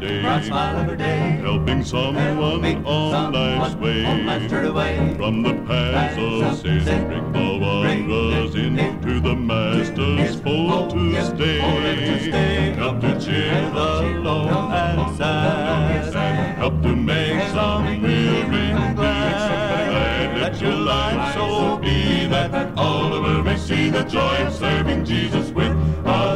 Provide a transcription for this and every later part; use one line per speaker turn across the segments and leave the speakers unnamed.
day. Bright smile every day. Helping someone on life's way. From the paths of sin, bring the wanderers into the Master's fold to stay. Help to cheer the lone and sad. Help to make some weary glad. Let your life so be that all the world may see the joy of serving Jesus with a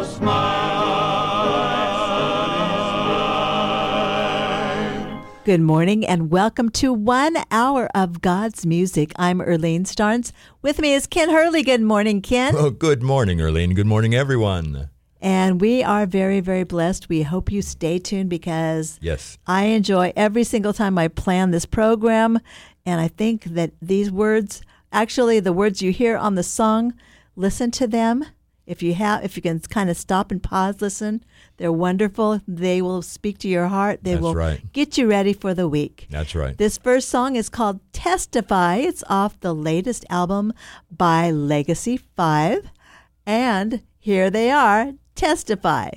smile.
Good morning and welcome to 1 hour of God's music. I'm Erlene Starnes. With me is Ken Hurley. Good morning, Ken.
Oh, good morning, Erlene. Good morning, everyone.
And we are very, very blessed. We hope you stay tuned because
yes,
I enjoy every single time I plan this program. And I think that these words, actually the words you hear on the song, listen to them. If you can kind of stop and pause, listen. They're wonderful. They will speak to your heart. They will get you ready for the week.
That's right.
This first song is called Testify. It's off the latest album by Legacy 5. And here they are, Testify.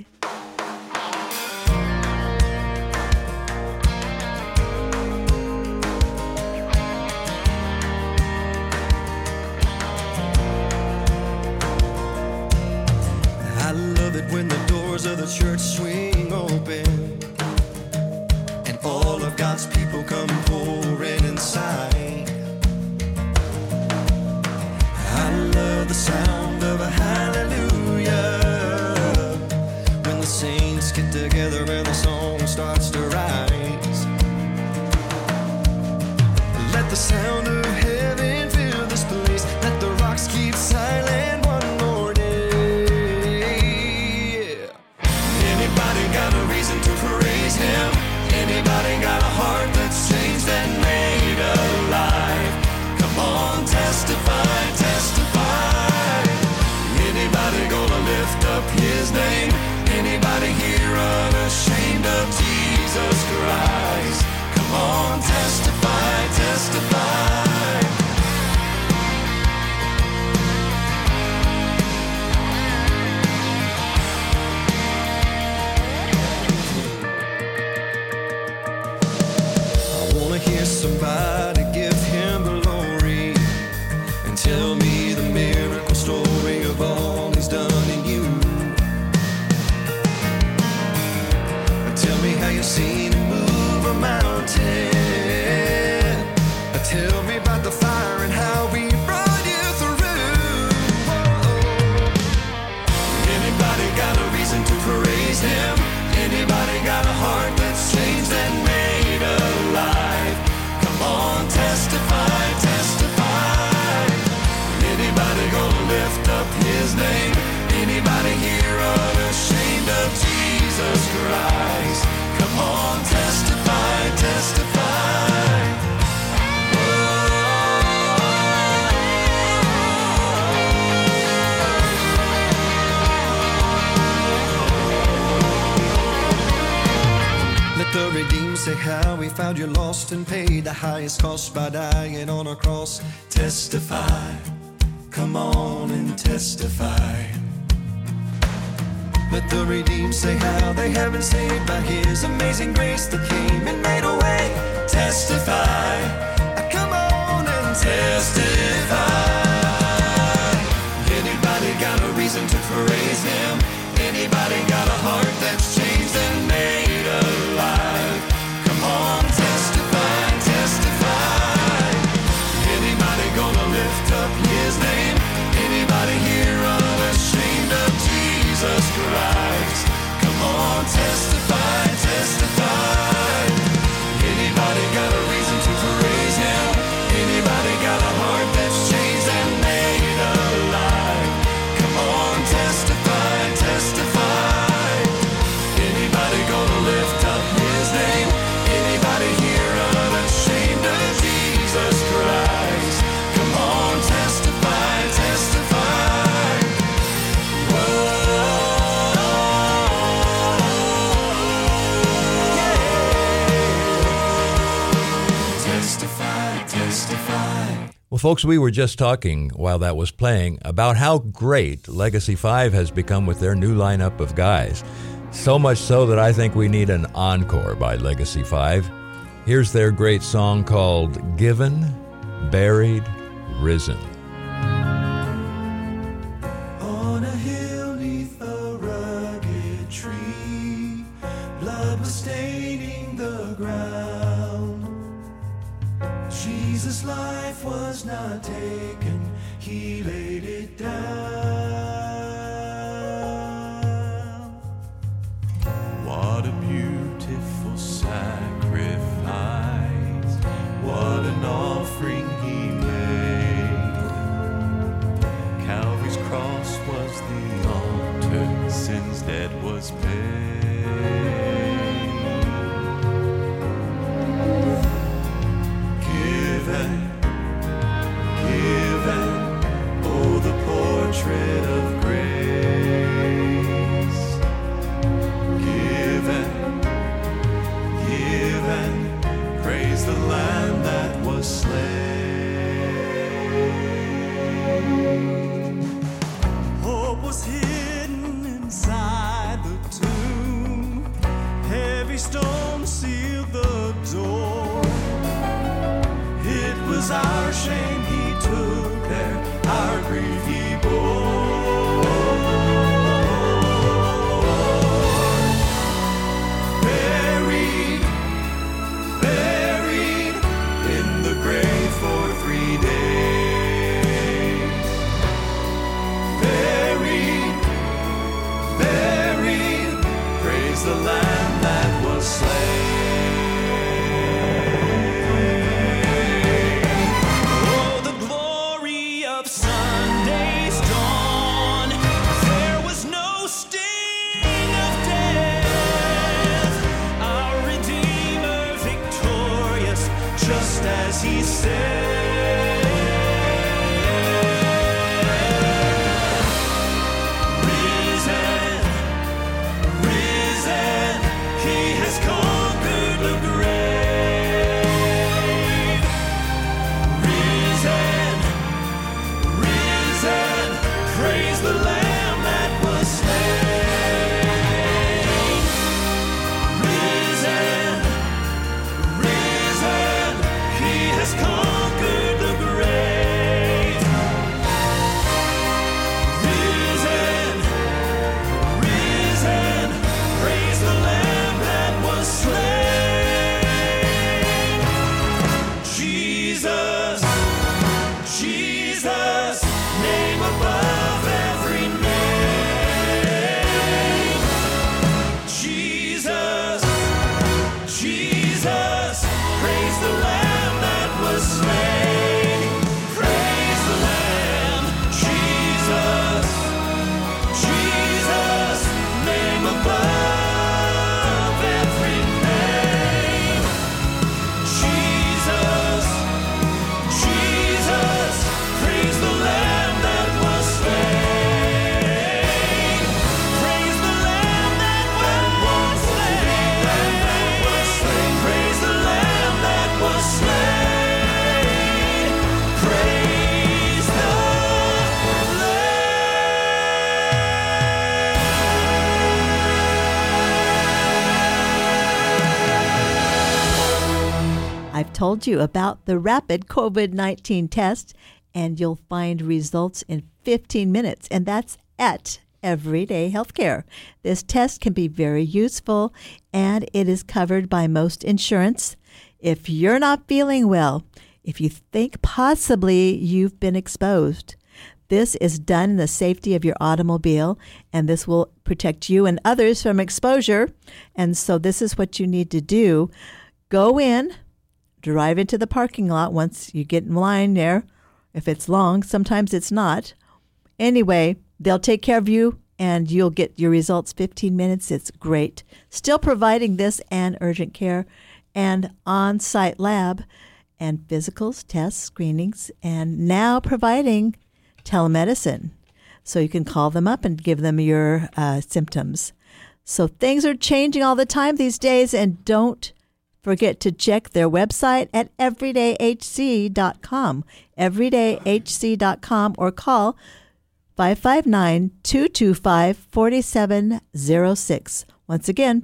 I love it when the doors of the church swing open and all of God's people come pouring inside. I love the sound of a hallelujah when the saints get together and the song starts to rise. Let the sound of heaven fill this place. Let the rocks keep silent one more day. Anybody got a reason to praise Him? Anybody got a heart that's changed and made alive? Come on, testify, testify. Anybody gonna lift up His name? Anybody here unashamed of Jesus Christ? Come on, testify, testify. Hear somebody give Him glory and tell me the miracle story of all He's done in you. And tell me how you've seen Him move a mountain. Tell me about the fire and how He brought you through. Anybody got a reason to praise Him? Anybody got a heart that's changed and made alive? Come on, testify, testify. Anybody gonna lift up His name? Anybody here unashamed of Jesus Christ? Come on, testify, testify. Let the redeemed say how He found you lost and paid the highest cost by dying on a cross. Testify, come on and testify. Let the redeemed say how they have been saved by His amazing grace that came and made a way. Testify, come on and testify. Anybody got a reason to praise Him? Anybody got a heart that's changed and made alive? Come on, testify, testify. Anybody gonna lift up His name? Anybody here unashamed of Jesus Christ? Come on, testify, testify. Anybody got a reason to praise Him? Anybody got a heart that's changed and made alive? Come on, testify, testify. Anybody gonna lift up His name? Anybody here unashamed of Jesus Christ? Come on, testify, testify. Testify, testify.
Well, folks, we were just talking while that was playing about how great Legacy 5 has become with their new lineup of guys. So much so that I think we need an encore by Legacy 5. Here's their great song called Given, Buried, Risen.
On a hill neath a rugged tree, blood was staining the ground. Jesus' life was not taken, he laid it down. What a beautiful sacrifice, what an offering he made. Calvary's cross was the altar, sin's debt was paid. Given, oh the portrait of grace. Given, praise the Lamb that was slain. Hope was hidden inside the tomb, heavy stone sealed the door. It was our shame he took there, our grief he bore. Buried in the grave for 3 days. Buried, praise the Lamb that was slain. Oh, the glory of Sunday's dawn. There was no sting of death. Our Redeemer victorious, just as he said. Risen, he has conquered the grave. Risen, praise the Lamb that was slain. Risen, he has conquered the grave. Risen, praise the Lamb that was slain. Jesus, name above every name. Jesus, praise the Lamb that was slain. Praise the Lamb. Jesus, name above every name. Jesus, praise the Lamb that was slain. Praise the Lamb that was slain. Praise the Lamb that was slain. Praise the
I've told you about the rapid COVID-19 test, and you'll find results in 15 minutes, and that's at Everyday Healthcare. This test can be very useful, and it is covered by most insurance. If you're not feeling well, if you think possibly you've been exposed, this is done in the safety of your automobile, and this will protect you and others from exposure. And so this is what you need to do. Go in, drive into the parking lot once you get in line there. If it's long, sometimes it's not. Anyway, they'll take care of you, and you'll get your results 15 minutes. It's great. Still providing this and urgent care and on-site lab and physicals, tests, screenings, and now providing telemedicine. So you can call them up and give them your symptoms. So things are changing all the time these days, and don't forget to check their website at everydayhc.com, everydayhc.com, or call 559-225-4706. Once again,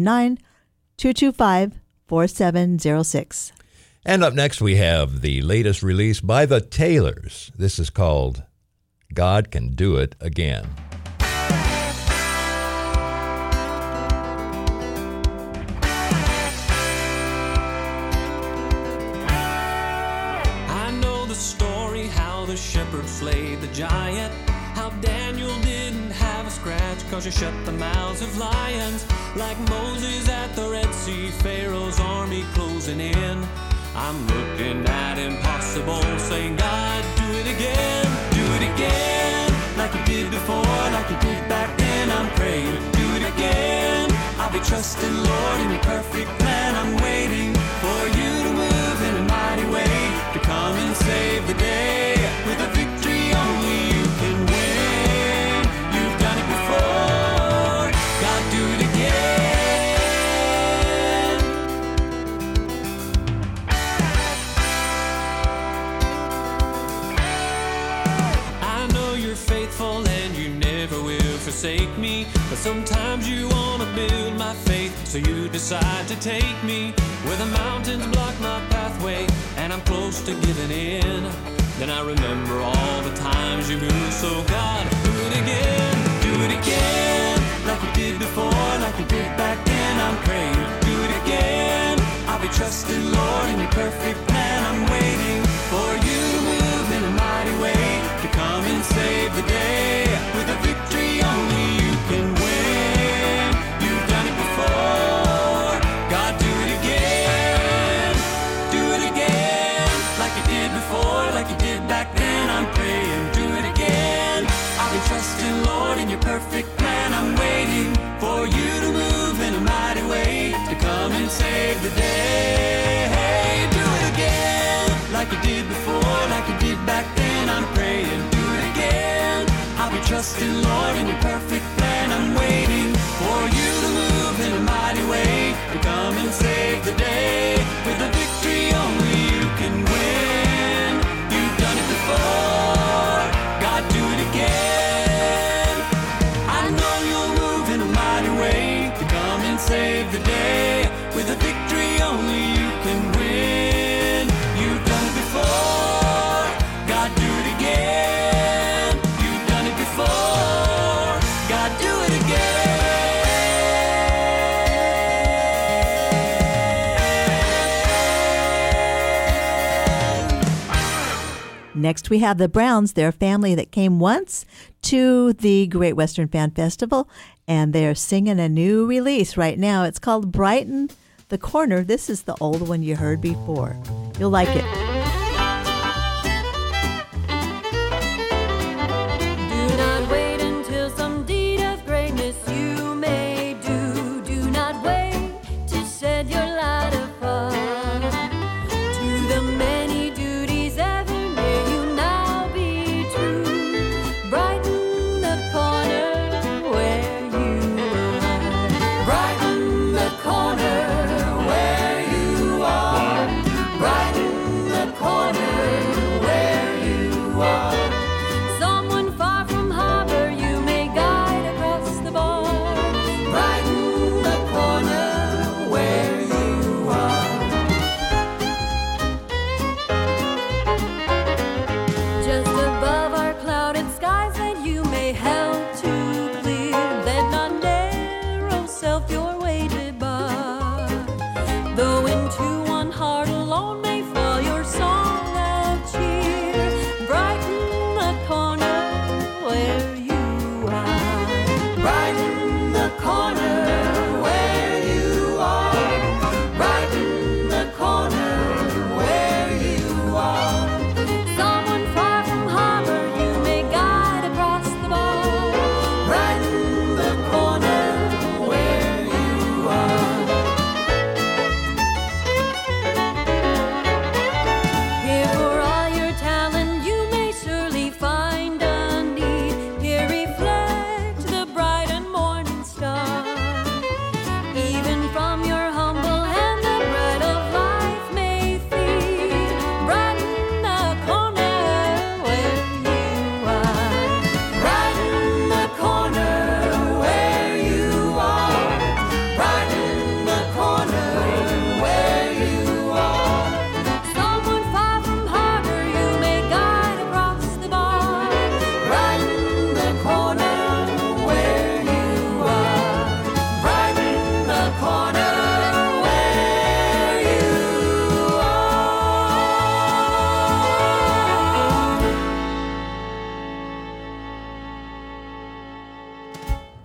559-225-4706.
And up next, we have the latest release by the Taylors. This is called God Can Do It Again.
I know the story, how the shepherd slayed the giant, how Daniel didn't have a scratch 'cause you shut the mouths of lions. Like Moses at the Red Sea, Pharaoh's army closing in. I'm looking at impossible, saying, God, do it again, like you did before, like you did back then. I'm praying, do it again. I'll be trusting, Lord, in your perfect plan. I'm waiting for you to move in a mighty way, to come and save the day with a victory only you can win. You've done it before, God, do it again. Faithful and you never will forsake me, but sometimes you want to build my faith, so you decide to take me where the mountains block my pathway and I'm close to giving in. Then I remember all the times you moved, so God, do it again, like you did before, like you did back then. I'm praying, do it again. I'll be trusting, Lord, in your perfect plan. I'm waiting for you to move in a mighty way, to come and save the day with a victory only you can win. You've done it before, God, do it again, like you did before, like you did back then. I'm praying, do it again. I'll be trusting, Lord, in your perfect plan. I'm waiting for you to move in a mighty way, to come and save the day. Hey, do it again, like you did before, like you did back then. I'm praying, do it again. I'll be trusting, Lord, in your perfect plan. I'm waiting for you to move in a mighty way, to come and save the day with a victory only you can win. You've done it before, God, do it again. I know you'll move in a mighty way, to come and save the day with a victory only you can win. You've done it before, God, do it again. You've done it before, God, do it again.
Next, we have the Browns. They're a family that came once to the Great Western Fan Festival, and they're singing a new release right now. It's called Brighten the Corner. This is the old one you heard before. You'll like it.
Do not wait until some deed of greatness you may do. Do not wait to set your light afar. To the many duties ever may you now be true. Brighten the corner where you are. Brighten the corner where you are. Brighten the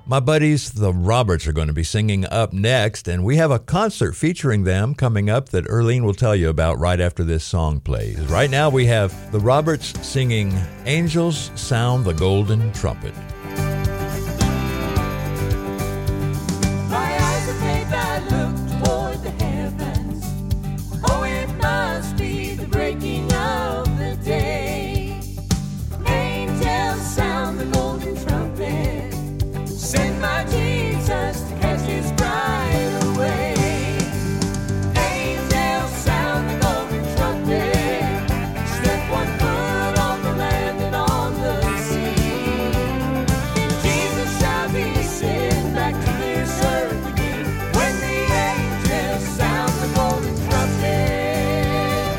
My buddies, the Roberts, are going to be singing up next, and we have a concert featuring them coming up that Earlene will tell you about right after this song plays. Right now we have the Roberts singing Angels Sound the Golden Trumpet.
My eyes of faith, I look toward the heavens. Oh, it must be the breaking of the day. Angels sound the golden trumpet. Send my Jesus to catch his bride away. Angels sound the golden trumpet. Step one foot on the land and on the sea. And Jesus shall be sent back to this earth again when the angels sound the golden trumpet.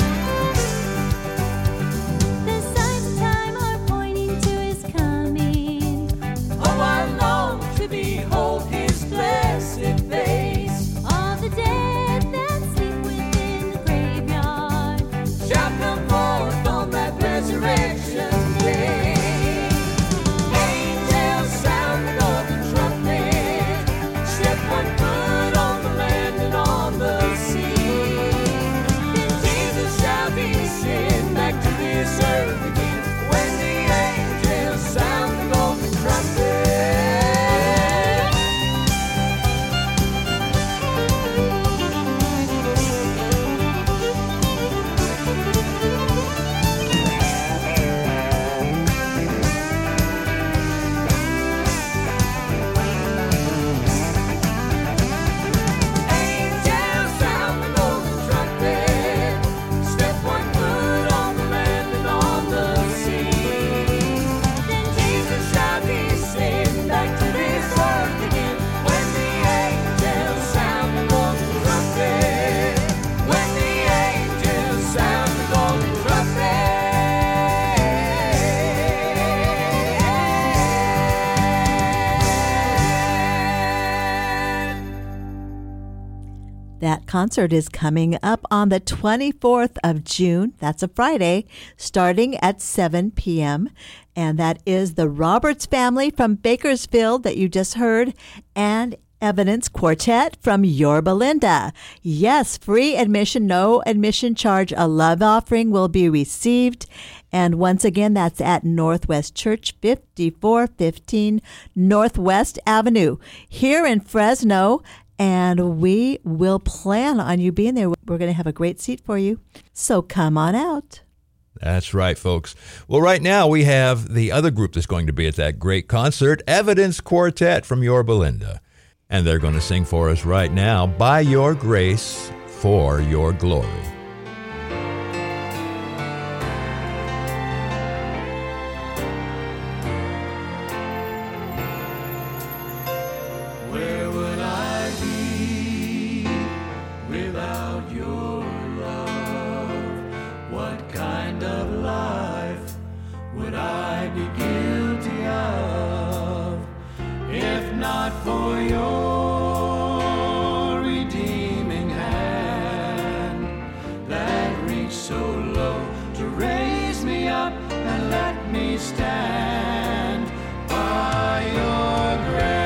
The signs of time are pointing to his coming.
Oh, I long to behold his blessed face.
All the dead that sleep within the graveyard
Shall come forth on that resurrection day. Angels sound the golden trumpet. Step one foot on the land and on the sea. Then Jesus shall be sent back to this earth again when the angels sound the golden trumpet. Angels sound the golden trumpet. Step one foot on the land and on the sea. Then Jesus shall be sent back to this earth again when the angels sound the golden trumpet. When the angels sound the golden trumpet.
That concert is coming up on the 24th of June. That's a Friday, starting at 7 p.m. And that is the Roberts family from Bakersfield that you just heard, and Evidence Quartet from Yorba Linda. Yes, free admission, no admission charge. A love offering will be received. And once again, that's at Northwest Church, 5415 Northwest Avenue here in Fresno. And we will plan on you being there. We're going to have a great seat for you. So come on out.
That's right, folks. Well, right now we have the other group that's going to be at that great concert, Evidence Quartet from Yorba Linda. And they're going to sing for us right now, By Your Grace, For Your Glory.
Where would I be without your love? What kind of life would I be guilty of if not for your redeeming hand that reached so low to raise me up and let me stand by your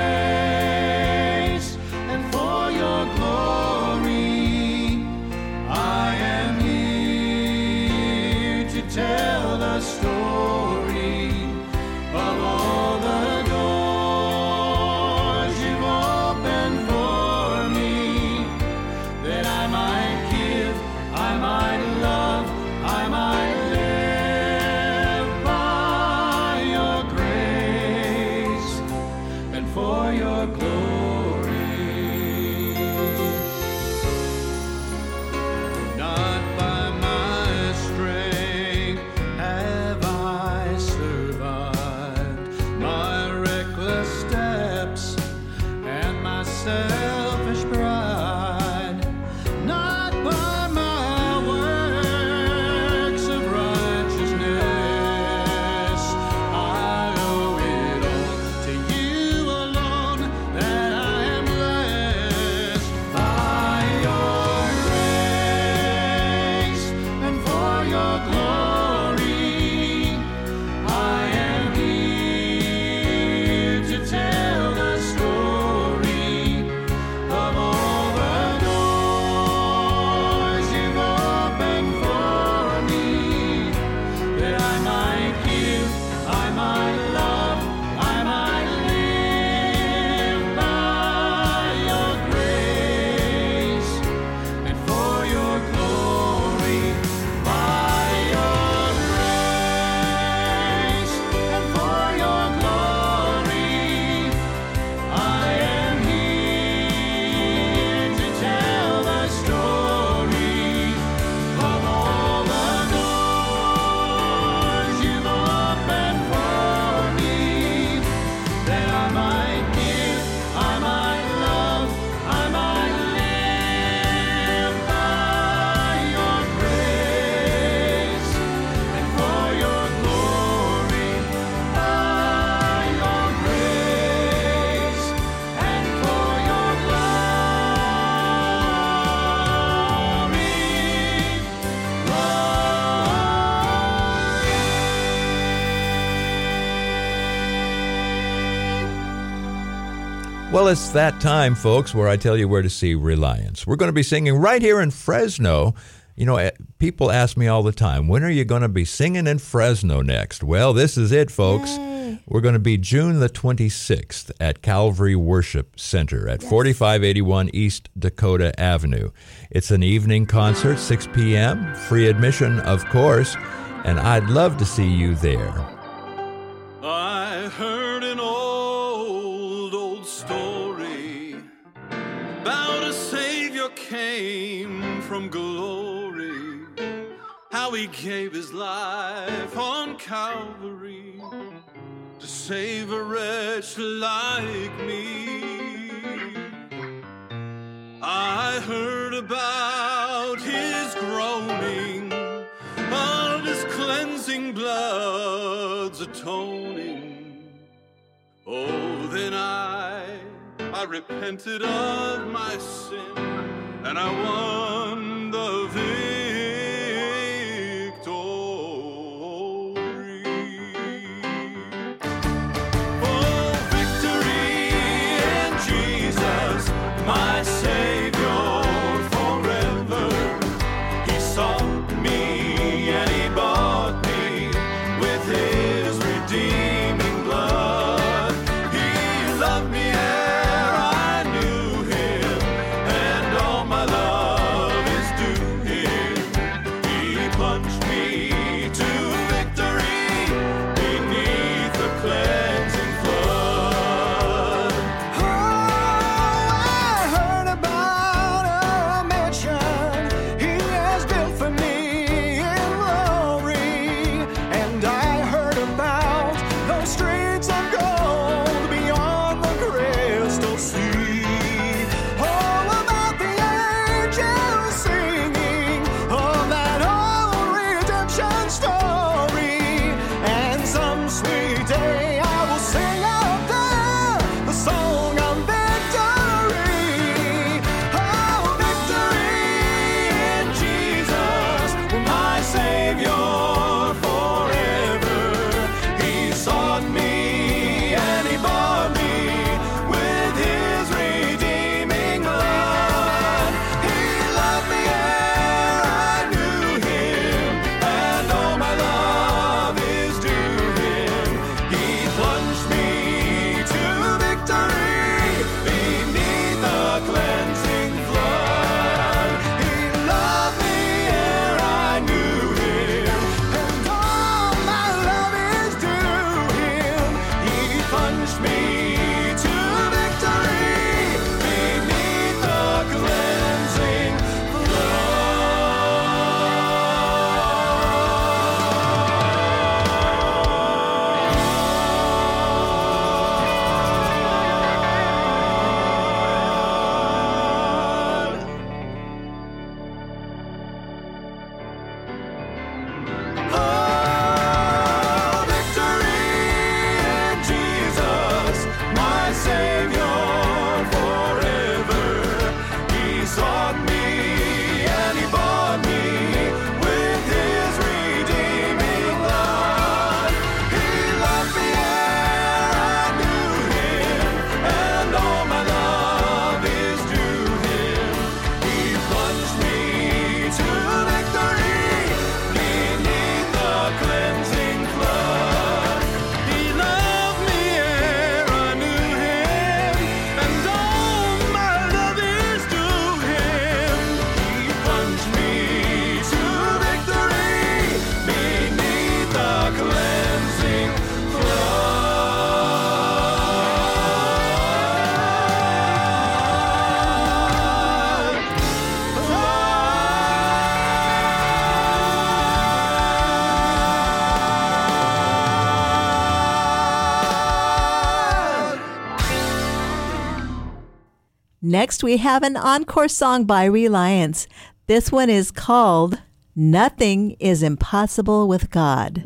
grace and for your glory. I am here to tell the story of all the doors you've opened for me, that I might give, I might love, I might live by your
Well, it's that time, folks, where I tell you where to see Reliance. We're going to be singing right here in Fresno. You know, people ask me all the time, when are you going to be singing in Fresno next? Well, this is it, folks.
Yay.
We're going to be June the 26th at Calvary Worship Center at 4581 East Dakota Avenue. It's an evening concert, 6 p.m., free admission, of course, and I'd love to see you there.
I heard an old story about a Savior came from glory, how he gave his life on Calvary to save a wretch like me. I heard about his groaning, of his cleansing blood's atoning. Oh, then I repented of my sin, and I won the victory. Oh, victory in Jesus, my Savior forever. He sought me and he bought me with his redeeming blood. He loved me ere I knew him, and all my love is due him. He plunged me to victory beneath the cleansing flood.
Oh, I heard about a mansion he has built for me in glory, and I heard about those streets of gold beyond the crystal sea. All about the angels singing of that old redemption story, and some sweet day I will sing out there the song of victory. Oh, victory in Jesus, my Savior forever. He sought me and he bought me with his redeeming blood. He loved me ere I knew him, and all my love is due him. He plunged me to victory beneath the cleansing flood. He loved me ere I knew him, and all my love is due him. He plunged me to victory beneath the cleansing Oh, victory in Jesus, my Savior forever. He sought me and he bought me with his redeeming blood. He loved me ere I knew him, and all my love is due him. He plunged me to victory beneath the cleansing flood. He loved me ere I knew him, and all my love is due him. He plunged me to victory beneath the cleansing flood.
Next, we have an encore song by Reliance. This one is called Nothing is Impossible with God.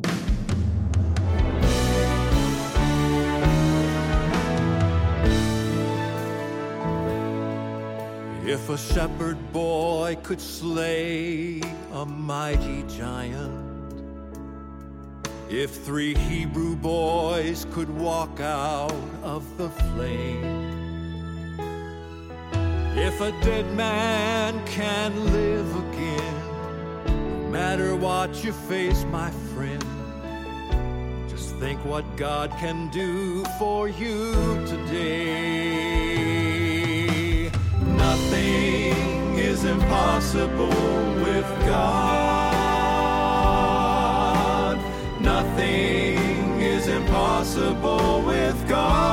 If a shepherd boy could slay a mighty giant, if 3 Hebrew boys could walk out of the flame, If a dead man can live again, no matter what you face, my friend, just think what God can do for you today. Nothing is impossible with God. Nothing is impossible with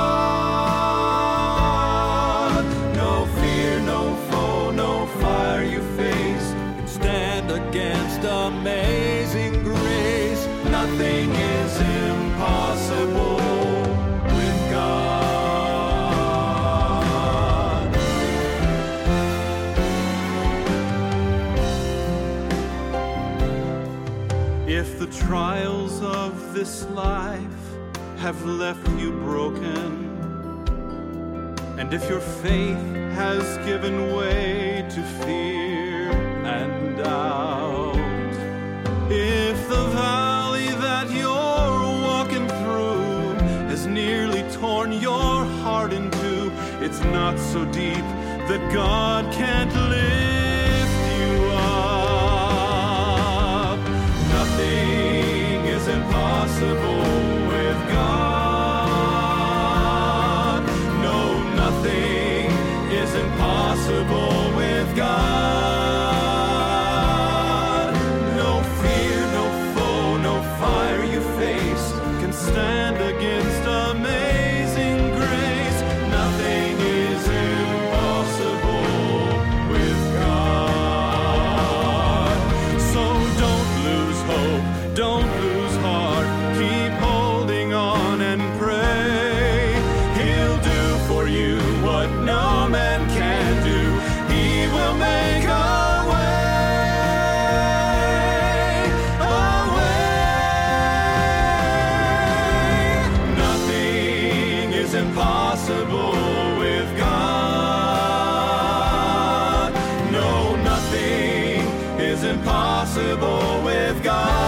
God. No fear, no foe, no fire you face can stand against amazing grace. Nothing is impossible with God.
If the trials of this life have left you broken, and if your faith has given way to fear and doubt, if the valley that you're walking through has nearly torn your heart in two, it's not so deep that God can't lift you up. Nothing is impossible with God. No, nothing is impossible with God. No fear, no foe, no fire you face can stand against amazing grace. Nothing is impossible with God. So don't lose hope, don't lose heart, keep holding on and pray. He'll do for you what no man can do. He will make a way. Nothing is impossible with God. No, nothing is impossible with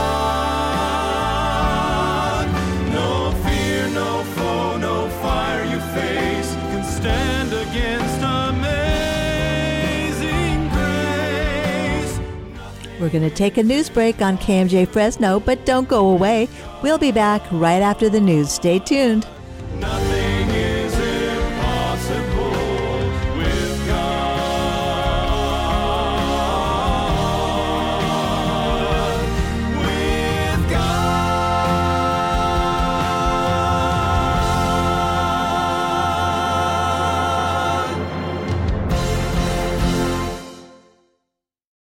God. No fear, no foe, no fire you face can stand against amazing grace.
We're going to take a news break on KMJ Fresno, but don't go away. We'll be back right after the news. Stay tuned.
Nothing